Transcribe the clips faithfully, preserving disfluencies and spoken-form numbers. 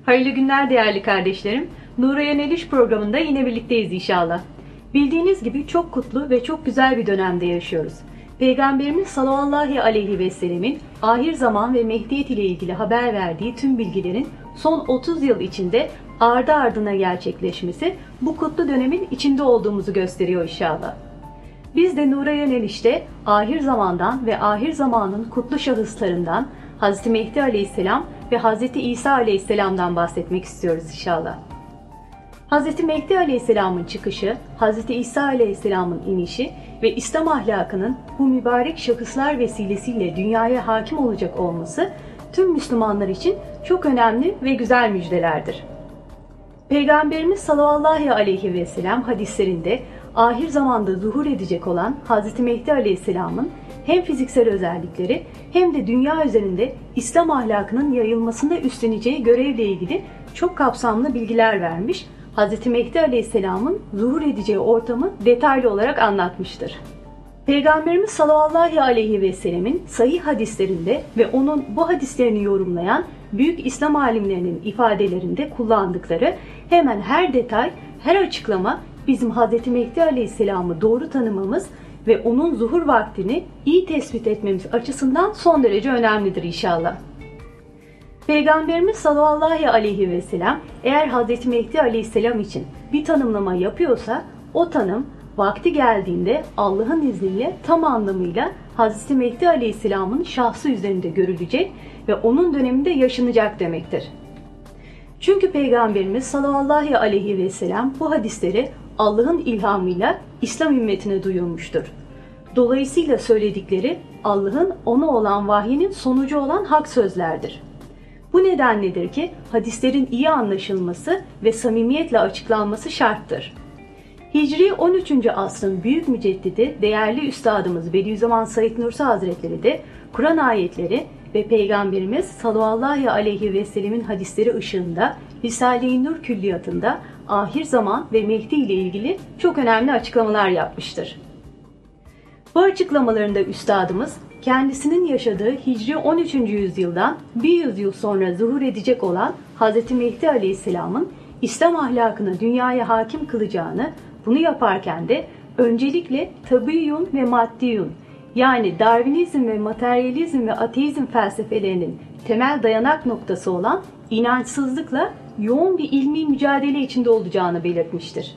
Hayırlı günler değerli kardeşlerim. Nuraya Neliş programında yine birlikteyiz inşallah. Bildiğiniz gibi çok kutlu ve çok güzel bir dönemde yaşıyoruz. Peygamberimiz sallallahu aleyhi ve sellemin ahir zaman ve Mehdiyet ile ilgili haber verdiği tüm bilgilerin son otuz yıl içinde ardı ardına gerçekleşmesi bu kutlu dönemin içinde olduğumuzu gösteriyor inşallah. Biz de Nuraya Neliş'te ahir zamandan ve ahir zamanın kutlu şahıslarından Hazreti Mehdi Aleyhisselam ve Hazreti İsa Aleyhisselam'dan bahsetmek istiyoruz inşallah. Hazreti Mehdi Aleyhisselam'ın çıkışı, Hazreti İsa Aleyhisselam'ın inişi ve İslam ahlakının bu mübarek şahıslar vesilesiyle dünyaya hakim olacak olması tüm Müslümanlar için çok önemli ve güzel müjdelerdir. Peygamberimiz sallallahu aleyhi ve sellem hadislerinde ahir zamanda zuhur edecek olan Hazreti Mehdi Aleyhisselam'ın hem fiziksel özellikleri hem de dünya üzerinde İslam ahlakının yayılmasında üstleneceği görevle ilgili çok kapsamlı bilgiler vermiş, Hazreti Mehdi Aleyhisselam'ın zuhur edeceği ortamı detaylı olarak anlatmıştır. Peygamberimiz sallallahu aleyhi ve sellemin sahih hadislerinde ve onun bu hadislerini yorumlayan büyük İslam alimlerinin ifadelerinde kullandıkları hemen her detay, her açıklama bizim Hazreti Mehdi Aleyhisselam'ı doğru tanımamız ve onun zuhur vaktini iyi tespit etmemiz açısından son derece önemlidir inşallah. Peygamberimiz sallallahu aleyhi ve sellem eğer Hazreti Mehdi Aleyhisselam için bir tanımlama yapıyorsa o tanım vakti geldiğinde Allah'ın izniyle tam anlamıyla Hazreti Mehdi Aleyhisselam'ın şahsı üzerinde görülecek ve onun döneminde yaşanacak demektir. Çünkü Peygamberimiz sallallahu aleyhi ve sellem bu hadisleri Allah'ın ilhamıyla İslam ümmetine duyurmuştur. Dolayısıyla söyledikleri Allah'ın ona olan vahyinin sonucu olan hak sözlerdir. Bu nedenledir ki hadislerin iyi anlaşılması ve samimiyetle açıklanması şarttır. Hicri on üçüncü asrın büyük müceddidi değerli üstadımız Bediüzzaman Said Nursi Hazretleri de Kur'an ayetleri ve Peygamberimiz sallallahu aleyhi ve sellemin hadisleri ışığında Risale-i Nur külliyatında ahir zaman ve Mehdi ile ilgili çok önemli açıklamalar yapmıştır. Bu açıklamalarında üstadımız kendisinin yaşadığı Hicri on üçüncü yüzyıldan bir yüzyıl sonra zuhur edecek olan Hazreti Mehdi Aleyhisselam'ın İslam ahlakını dünyaya hakim kılacağını, bunu yaparken de öncelikle tabiyyun ve maddiyun yani Darwinizm ve materyalizm ve ateizm felsefelerinin temel dayanak noktası olan inançsızlıkla yoğun bir ilmi mücadele içinde olacağını belirtmiştir.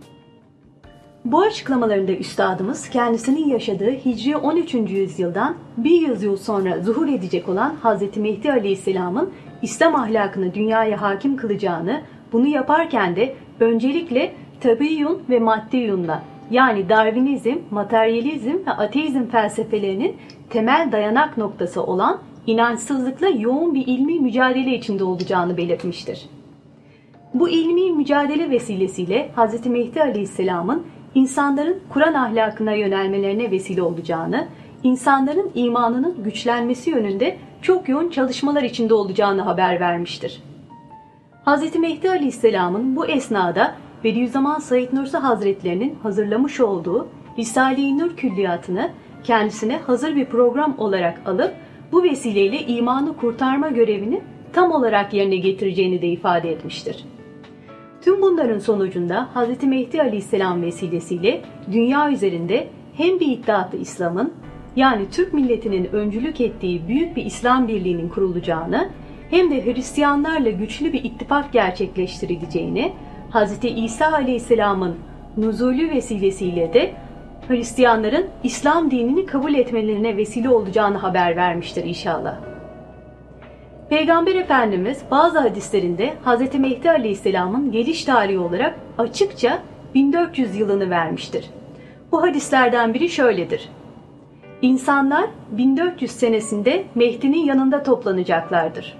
Bu açıklamalarında üstadımız kendisinin yaşadığı Hicri on üçüncü yüzyıldan bir yüzyıl sonra zuhur edecek olan Hazreti Mehdi Aleyhisselam'ın İslam ahlakını dünyaya hakim kılacağını, bunu yaparken de öncelikle tabiyyun ve maddiyunla yani Darwinizm, materyalizm ve ateizm felsefelerinin temel dayanak noktası olan inançsızlıkla yoğun bir ilmi mücadele içinde olacağını belirtmiştir. Bu ilmi mücadele vesilesiyle Hazreti Mehdi Aleyhisselam'ın insanların Kur'an ahlakına yönelmelerine vesile olacağını, insanların imanının güçlenmesi yönünde çok yoğun çalışmalar içinde olacağını haber vermiştir. Hazreti Mehdi Aleyhisselam'ın bu esnada Bediüzzaman Said Nursi Hazretlerinin hazırlamış olduğu Risale-i Nur külliyatını kendisine hazır bir program olarak alıp bu vesileyle imanı kurtarma görevini tam olarak yerine getireceğini de ifade etmiştir. Tüm bunların sonucunda Hazreti Mehdi Aleyhisselam vesilesiyle dünya üzerinde hem bir iddiatlı İslam'ın yani Türk milletinin öncülük ettiği büyük bir İslam birliğinin kurulacağını hem de Hristiyanlarla güçlü bir ittifak gerçekleştirileceğini, Hazreti İsa Aleyhisselam'ın nuzulü vesilesiyle de Hristiyanların İslam dinini kabul etmelerine vesile olacağını haber vermiştir inşallah. Peygamber Efendimiz bazı hadislerinde Hazreti Mehdi Aleyhisselam'ın geliş tarihi olarak açıkça bin dört yüz yılını vermiştir. Bu hadislerden biri şöyledir. İnsanlar bin dört yüz senesinde Mehdi'nin yanında toplanacaklardır.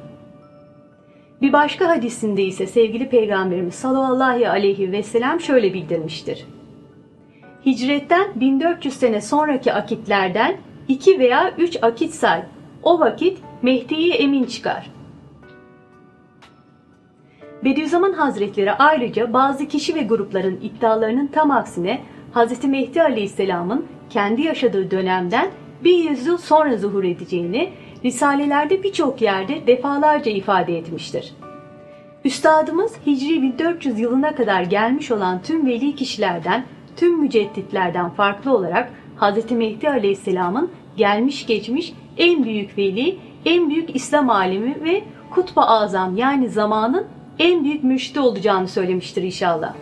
Bir başka hadisinde ise sevgili Peygamberimiz sallallahu aleyhi ve sellem şöyle bildirmiştir. Hicretten bin dört yüz sene sonraki akitlerden iki veya üç akit say. O vakit Mehdi'yi emin çıkar. Bediüzzaman Hazretleri ayrıca bazı kişi ve grupların iddialarının tam aksine Hazreti Mehdi Aleyhisselam'ın kendi yaşadığı dönemden bir yüzyıl sonra zuhur edeceğini Risalelerde birçok yerde defalarca ifade etmiştir. Üstadımız Hicri bin dört yüz yılına kadar gelmiş olan tüm veli kişilerden, tüm mücedditlerden farklı olarak Hz. Mehdi Aleyhisselam'ın gelmiş geçmiş en büyük veli, en büyük İslam alimi ve Kutb-ı Azam yani zamanın en büyük mürşidi olacağını söylemiştir inşallah.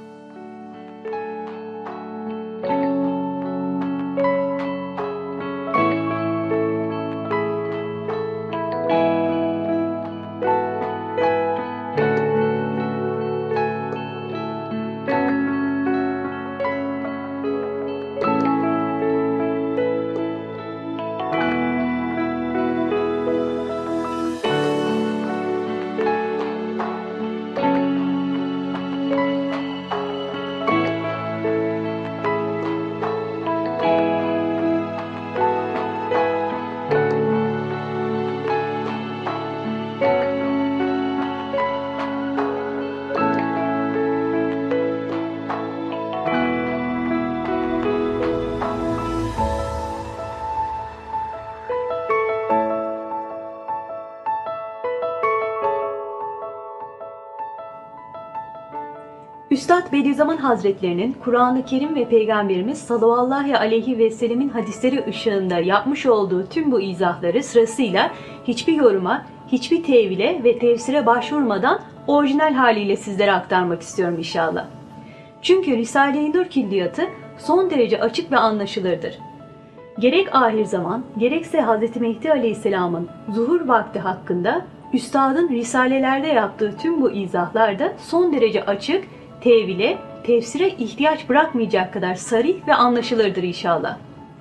Üstad Bediüzzaman Hazretlerinin Kur'an-ı Kerim ve Peygamberimiz sallallahu aleyhi ve sellemin hadisleri ışığında yapmış olduğu tüm bu izahları sırasıyla hiçbir yoruma, hiçbir tevile ve tefsire başvurmadan orijinal haliyle sizlere aktarmak istiyorum inşallah. Çünkü Risale-i Nur külliyatı son derece açık ve anlaşılırdır. Gerek ahir zaman, gerekse Hz. Mehdi Aleyhisselam'ın zuhur vakti hakkında Üstadın Risalelerde yaptığı tüm bu izahlar da son derece açık, tevile, tefsire ihtiyaç bırakmayacak kadar sarih ve anlaşılırdır inşallah.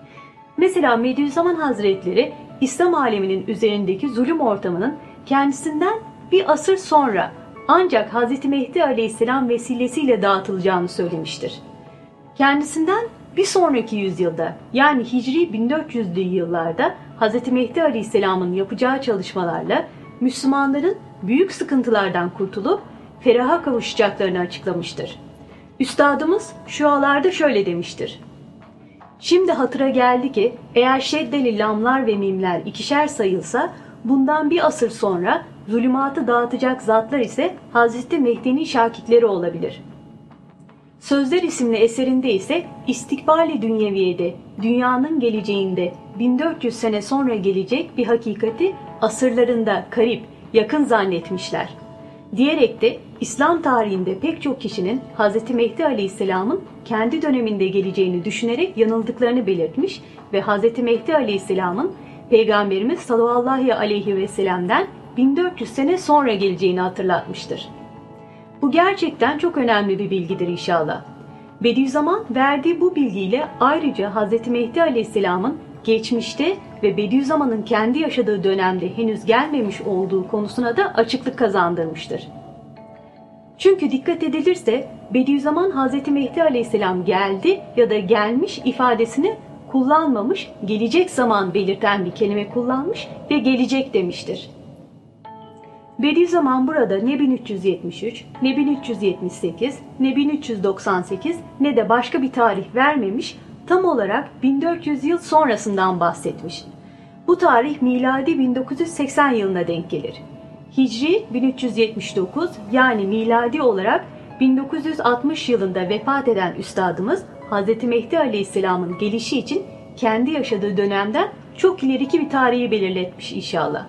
Mesela Bediüzzaman Hazretleri İslam aleminin üzerindeki zulüm ortamının kendisinden bir asır sonra ancak Hz. Mehdi Aleyhisselam vesilesiyle dağıtılacağını söylemiştir. Kendisinden bir sonraki yüzyılda yani Hicri bin dört yüzlü yıllarda Hz. Mehdi Aleyhisselam'ın yapacağı çalışmalarla Müslümanların büyük sıkıntılardan kurtulup feraha kavuşacaklarını açıklamıştır. Üstadımız şualarda şöyle demiştir. Şimdi hatıra geldi ki eğer şeddeli lamlar ve mimler ikişer sayılsa bundan bir asır sonra zulümatı dağıtacak zatlar ise Hazreti Mehdi'nin şakitleri olabilir. Sözler isimli eserinde ise istikbali dünyeviyede, dünyanın geleceğinde bin dört yüz sene sonra gelecek bir hakikati asırlarında karip, yakın zannetmişler. Diyerek de İslam tarihinde pek çok kişinin Hz. Mehdi Aleyhisselam'ın kendi döneminde geleceğini düşünerek yanıldıklarını belirtmiş ve Hz. Mehdi Aleyhisselam'ın Peygamberimiz sallallahu aleyhi ve sellem'den bin dört yüz sene sonra geleceğini hatırlatmıştır. Bu gerçekten çok önemli bir bilgidir inşallah. Bediüzzaman verdiği bu bilgiyle ayrıca Hz. Mehdi Aleyhisselam'ın geçmişte ve Bediüzzaman'ın kendi yaşadığı dönemde henüz gelmemiş olduğu konusuna da açıklık kazandırmıştır. Çünkü dikkat edilirse Bediüzzaman Hz. Mehdi Aleyhisselam geldi ya da gelmiş ifadesini kullanmamış, gelecek zaman belirten bir kelime kullanmış ve gelecek demiştir. Bediüzzaman burada ne bin üç yüz yetmiş üç, ne bin üç yüz yetmiş sekiz, ne bin üç yüz doksan sekiz ne de başka bir tarih vermemiş, tam olarak bin dört yüz yıl sonrasından bahsetmiş. Bu tarih miladi bin dokuz yüz seksen yılına denk gelir. Hicri bin üç yüz yetmiş dokuz yani miladi olarak bin dokuz yüz altmış yılında vefat eden Üstadımız Hz. Mehdi Aleyhisselam'ın gelişi için kendi yaşadığı dönemden çok ileriki bir tarihi belirletmiş inşallah.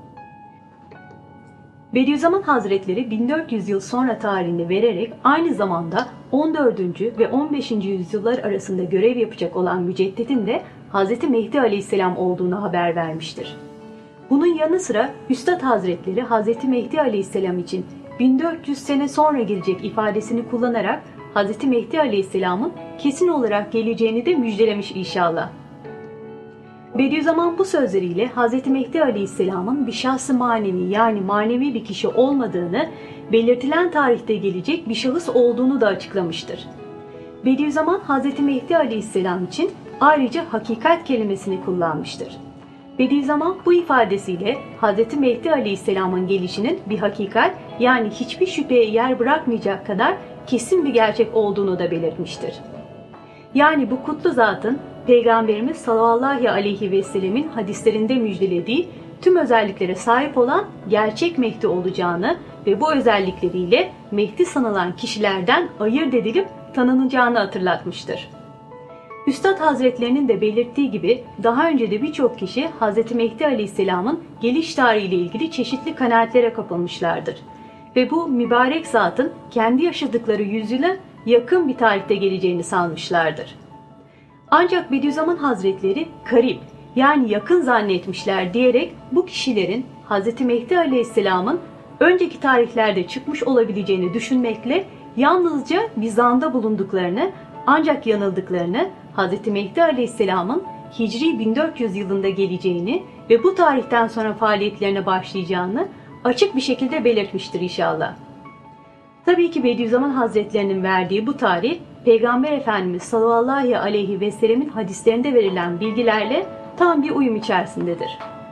Bediüzzaman Hazretleri bin dört yüz yıl sonra tarihini vererek aynı zamanda on dördüncü ve on beşinci yüzyıllar arasında görev yapacak olan müceddidin de Hz. Mehdi Aleyhisselam olduğunu haber vermiştir. Bunun yanı sıra Üstad Hazretleri Hz. Mehdi Aleyhisselam için bin dört yüz sene sonra gelecek ifadesini kullanarak Hz. Mehdi Aleyhisselam'ın kesin olarak geleceğini de müjdelemiş inşallah. Bediüzzaman bu sözleriyle Hz. Mehdi Aleyhisselam'ın bir şahsı manevi yani manevi bir kişi olmadığını, belirtilen tarihte gelecek bir şahıs olduğunu da açıklamıştır. Bediüzzaman Hz. Mehdi Aleyhisselam için ayrıca hakikat kelimesini kullanmıştır. Bediüzzaman bu ifadesiyle Hz. Mehdi Aleyhisselam'ın gelişinin bir hakikat yani hiçbir şüpheye yer bırakmayacak kadar kesin bir gerçek olduğunu da belirtmiştir. Yani bu kutlu zatın Peygamberimiz sallallahu aleyhi ve sellemin hadislerinde müjdelediği tüm özelliklere sahip olan gerçek Mehdi olacağını ve bu özellikleriyle Mehdi sanılan kişilerden ayırt edilip tanınacağını hatırlatmıştır. Üstad Hazretlerinin de belirttiği gibi daha önce de birçok kişi Hz. Mehdi Aleyhisselam'ın geliş tarihiyle ilgili çeşitli kanaatlere kapılmışlardır. Ve bu mübarek zatın kendi yaşadıkları yüzyıla yakın bir tarihte geleceğini sanmışlardır. Ancak Bediüzzaman Hazretleri karip yani yakın zannetmişler diyerek bu kişilerin Hz. Mehdi Aleyhisselam'ın önceki tarihlerde çıkmış olabileceğini düşünmekle yalnızca bir zanda bulunduklarını ancak yanıldıklarını, Hz. Mehdi Aleyhisselam'ın Hicri bin dört yüz yılında geleceğini ve bu tarihten sonra faaliyetlerine başlayacağını açık bir şekilde belirtmiştir inşallah. Tabii ki Bediüzzaman Hazretlerinin verdiği bu tarih, Peygamber Efendimiz sallallahu aleyhi ve sellemin hadislerinde verilen bilgilerle tam bir uyum içerisindedir.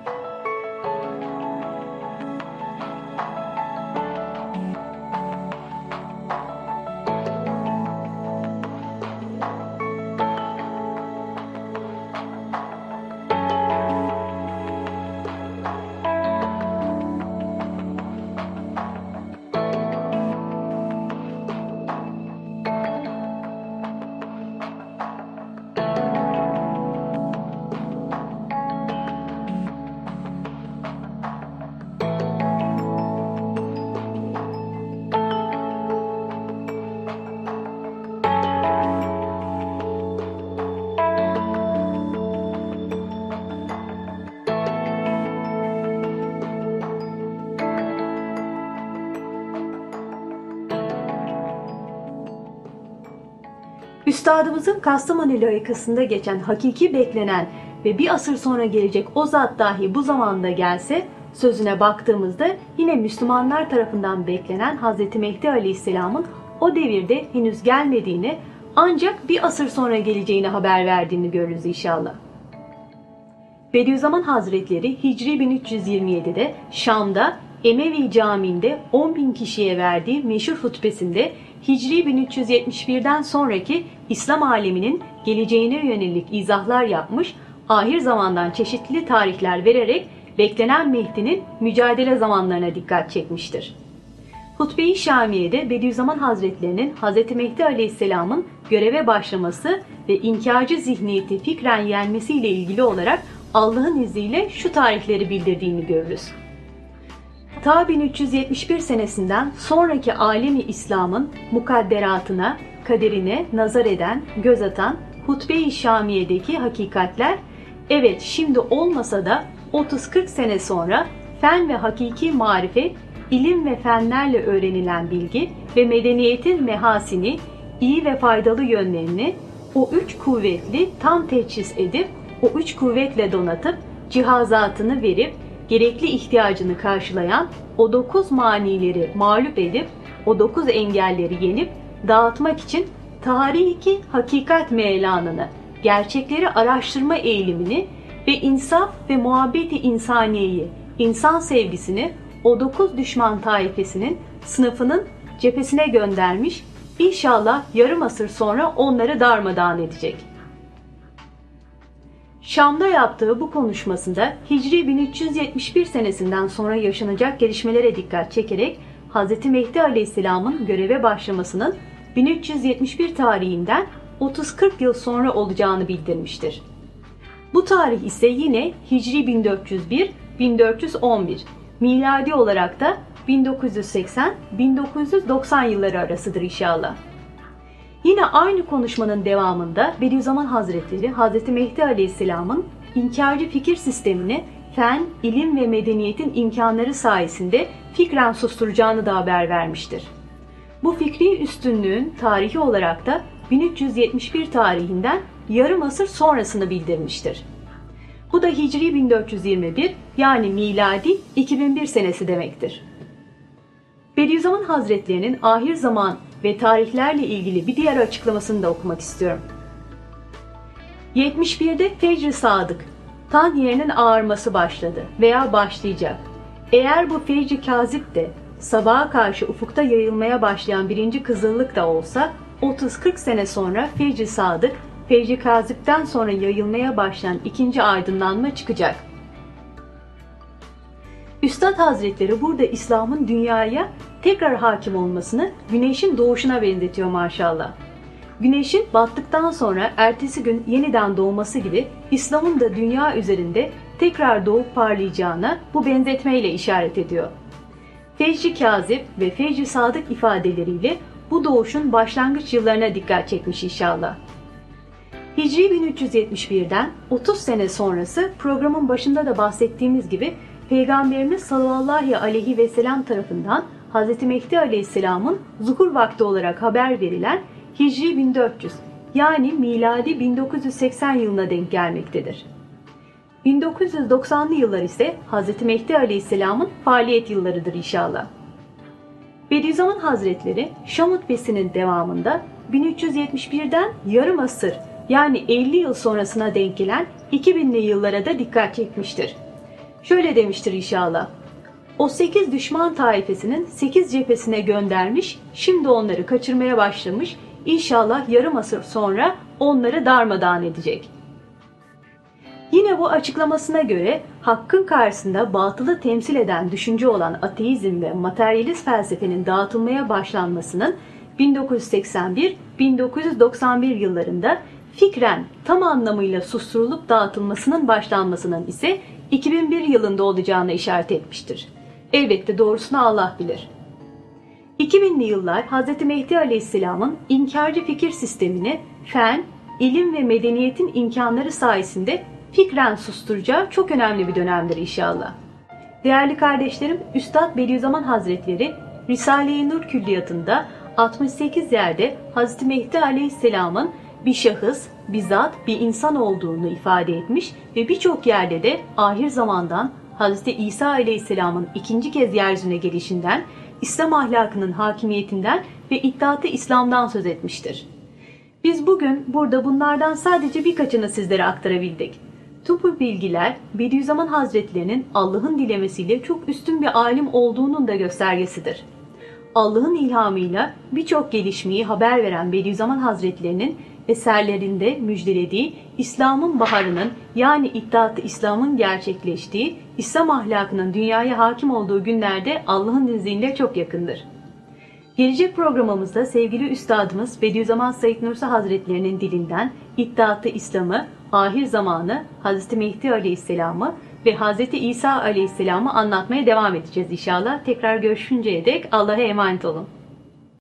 Üstadımızın Kastamonu layıkasında geçen hakiki beklenen ve bir asır sonra gelecek o zat dahi bu zamanda gelse sözüne baktığımızda yine Müslümanlar tarafından beklenen Hz. Mehdi Aleyhisselam'ın o devirde henüz gelmediğini ancak bir asır sonra geleceğini haber verdiğini görürüz inşallah. Bediüzzaman Hazretleri Hicri bin üç yüz yirmi yedi'de Şam'da Emevi Camii'nde on bin kişiye verdiği meşhur hutbesinde Hicri bin üç yüz yetmiş bir'den sonraki İslam aleminin geleceğine yönelik izahlar yapmış, ahir zamandan çeşitli tarihler vererek beklenen Mehdi'nin mücadele zamanlarına dikkat çekmiştir. Hutbe-i Şamiye'de Bediüzzaman Hazretlerinin Hz. Mehdi Aleyhisselam'ın göreve başlaması ve inkarcı zihniyeti fikren yenmesiyle ilgili olarak Allah'ın izniyle şu tarihleri bildirdiğini görürüz. Ta bin üç yüz yetmiş bir senesinden sonraki alemi İslam'ın mukadderatına, kaderine nazar eden, göz atan Hutbe-i Şamiye'deki hakikatler, evet şimdi olmasa da otuz kırk sene sonra fen ve hakiki marifet, ilim ve fenlerle öğrenilen bilgi ve medeniyetin mehasini, iyi ve faydalı yönlerini o üç kuvvetli tam teçhiz edip, o üç kuvvetle donatıp, cihazatını verip, gerekli ihtiyacını karşılayan o dokuz manileri mağlup edip, o dokuz engelleri yenip, dağıtmak için tarihi hakikat meyelanını, gerçekleri araştırma eğilimini ve insaf ve muhabbeti insaniyeyi, insan sevgisini o dokuz düşman taifesinin sınıfının cephesine göndermiş, İnşallah yarım asır sonra onları darmadağın edecek. Şam'da yaptığı bu konuşmasında Hicri bin üç yüz yetmiş bir senesinden sonra yaşanacak gelişmelere dikkat çekerek Hz. Mehdi Aleyhisselam'ın göreve başlamasının bin üç yüz yetmiş bir tarihinden otuz kırk yıl sonra olacağını bildirmiştir. Bu tarih ise yine Hicri bin dört yüz bir - bin dört yüz on bir, miladi olarak da bin dokuz yüz seksen - bin dokuz yüz doksan yılları arasıdır inşallah. Yine aynı konuşmanın devamında Bediüzzaman Hazretleri Hz. Mehdi Aleyhisselam'ın inkarcı fikir sistemini fen, ilim ve medeniyetin imkanları sayesinde fikren susturacağını da haber vermiştir. Bu fikri üstünlüğün tarihi olarak da bin üç yüz yetmiş bir tarihinden yarım asır sonrasını bildirmiştir. Bu da Hicri bin dört yüz yirmi bir yani miladi iki bin bir senesi demektir. Bediüzzaman Hazretlerinin ahir zaman ve tarihlerle ilgili bir diğer açıklamasını da okumak istiyorum. yetmiş bir'de Fecr-i Sadık, tan yerinin ağarması başladı veya başlayacak. Eğer bu Fecr-i Kazip de sabaha karşı ufukta yayılmaya başlayan birinci kızıllık da olsa otuz kırk sene sonra Fecr-i Sadık, Fecr-i Kazip'ten sonra yayılmaya başlayan ikinci aydınlanma çıkacak. Üstad Hazretleri burada İslam'ın dünyaya tekrar hakim olmasını güneşin doğuşuna benzetiyor maşallah. Güneşin battıktan sonra ertesi gün yeniden doğması gibi İslam'ın da dünya üzerinde tekrar doğup parlayacağına bu benzetmeyle işaret ediyor. Fecr-i Kazip ve Fecr-i Sadık ifadeleriyle bu doğuşun başlangıç yıllarına dikkat çekmiş inşallah. Hicri bin üç yüz yetmiş birden otuz sene sonrası programın başında da bahsettiğimiz gibi Peygamberimiz sallallahu aleyhi ve sellem tarafından Hz. Mehdi aleyhisselamın zuhur vakti olarak haber verilen Hicri bin dört yüz yani miladi bin dokuz yüz seksen yılına denk gelmektedir. bin dokuz yüz doksanlı yıllar ise Hz. Mehdi aleyhisselamın faaliyet yıllarıdır inşallah. Bediüzzaman Hazretleri Şam hutbesinin devamında bin üç yüz yetmiş birden yarım asır yani elli yıl sonrasına denk gelen iki binli yıllara da dikkat çekmiştir. Şöyle demiştir inşallah: o sekiz düşman taifesinin sekiz cephesine göndermiş, şimdi onları kaçırmaya başlamış, İnşallah yarım asır sonra onları darmadağın edecek. Yine bu açıklamasına göre hakkın karşısında batılı temsil eden düşünce olan ateizm ve materyalist felsefenin dağıtılmaya başlanmasının bin dokuz yüz seksen bir bin dokuz yüz doksan bir yıllarında fikren tam anlamıyla susturulup dağıtılmasının başlanmasının ise iki bin bir yılında olacağına işaret etmiştir. Elbette doğrusunu Allah bilir. iki binli yıllar Hz. Mehdi Aleyhisselam'ın inkarcı fikir sistemini fen, ilim ve medeniyetin imkanları sayesinde fikren susturacağı çok önemli bir dönemdir inşallah. Değerli kardeşlerim, Üstad Bediüzzaman Hazretleri Risale-i Nur Külliyatı'nda altmış sekiz yerde Hz. Mehdi Aleyhisselam'ın bir şahıs, bir zat, bir insan olduğunu ifade etmiş ve birçok yerde de ahir zamandan Hz. İsa Aleyhisselam'ın ikinci kez yeryüzüne gelişinden, İslam ahlakının hakimiyetinden ve İttihat-ı İslam'dan söz etmiştir. Biz bugün burada bunlardan sadece birkaçını sizlere aktarabildik. Tüm bu bilgiler Bediüzzaman Hazretlerinin Allah'ın dilemesiyle çok üstün bir alim olduğunun da göstergesidir. Allah'ın ilhamıyla birçok gelişmeyi haber veren Bediüzzaman Hazretlerinin eserlerinde müjdelediği İslam'ın baharının yani İttihat-ı İslam'ın gerçekleştiği, İslam ahlakının dünyaya hakim olduğu günlerde Allah'ın izniyle çok yakındır. Gelecek programımızda sevgili Üstadımız Bediüzzaman Said Nursi Hazretlerinin dilinden İttihat-ı İslam'ı, ahir zamanı, Hz. Mehdi Aleyhisselam'ı ve Hz. İsa Aleyhisselam'ı anlatmaya devam edeceğiz inşallah. Tekrar görüşünceye dek Allah'a emanet olun.